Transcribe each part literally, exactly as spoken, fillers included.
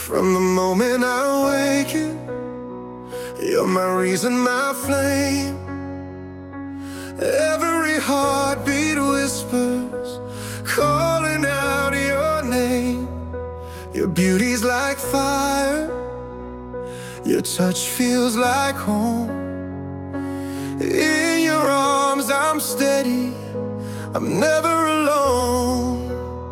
From the moment I wake up, you're my reason, my flame. Every heartbeat whispers, calling out your name. Your beauty's like fire, your touch feels like home. In your arms I'm steady, I'm never alone.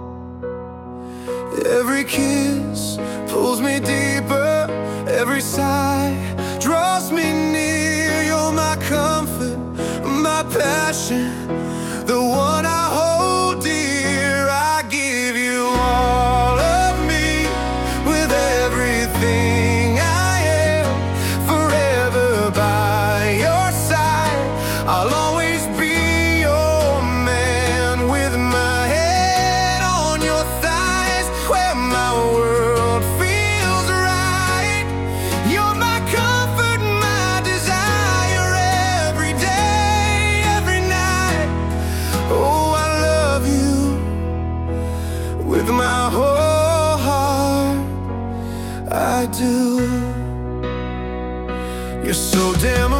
Every kiss pulls me deeper, every sigh draws me near. You're my comfort, my passion, the one I hold dear. I give you all of me, with everything I am, forever by your side. I'll always be your man, with my head on your thighs, where my world feels right. You're my comfort, my desire, every day, every night. Oh, I love you with my whole heart, I do. You're so damn